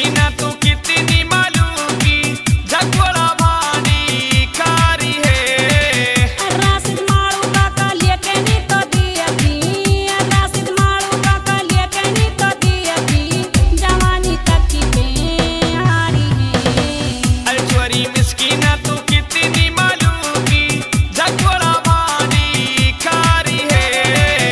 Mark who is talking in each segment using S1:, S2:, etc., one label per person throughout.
S1: मिस्कीना तू कितनी मालूम की झगड़ा भानी कारी है।
S2: राशिद मारू काका लेके नी तो दिया थी, राशिद मारू काका लेके नी तो दिया थी, जवानी तक की बेहारी है।
S1: छोरी मिस्कीना तू कितनी मालूम की झगड़ा भानी कारी है।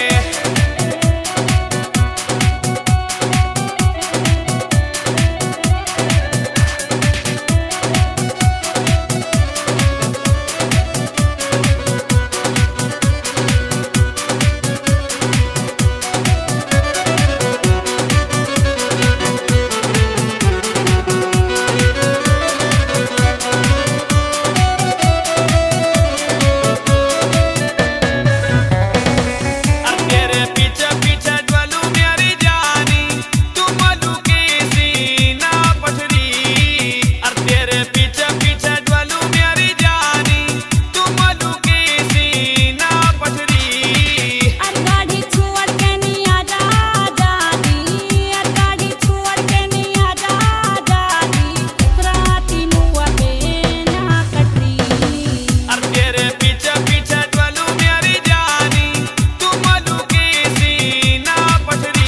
S1: तेरे पीछे पीछे ज्वलू मेरी जानी तू मलू की सीना पथरी। तेरे पीछे पीछे ज्वलू मेरी जानी तू मलू की सीना पथरी।
S2: गाड़ी छोड़ के नहीं आजा जादी, गाड़ी छोड़ के नहीं आजा जादी, राती मुआ पे ना कटरी।
S1: तेरे पीछे पीछे ज्वलू मेरी जानी तू मलू की सीना पथरी।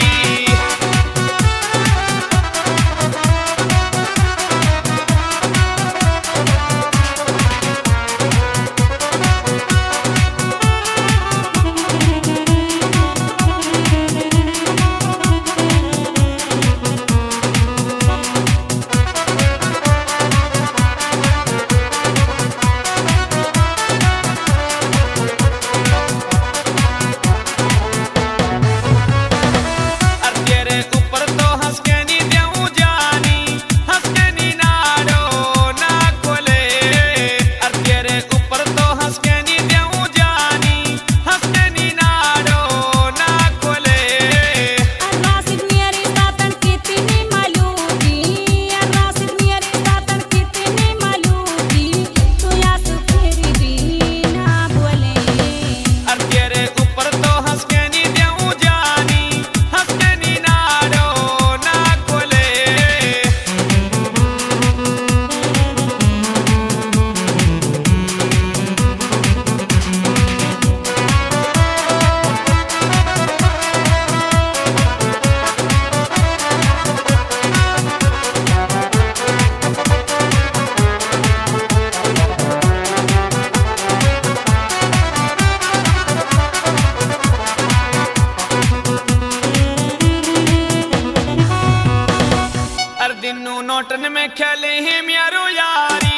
S1: तेरे ऊपर तो हंस के नी देऊं जानी, हंस के नी नाड़ो ना खोले। तेरे ऊपर तो हंस के नी देऊं जानी, हंस के नी नाड़ो ना खोले।
S2: राशिद मेरी सातन कितनी मालूम की, राशिद मेरी सातन कितनी मालूम की, तू यास फेरी भी ना बोले।
S1: तेरे ऊपर तो हंस के नी देऊं जानी, हंस के नी नाड़ो ना खोले। हर दिन नोटन में खेले हैं म्यारो यारी।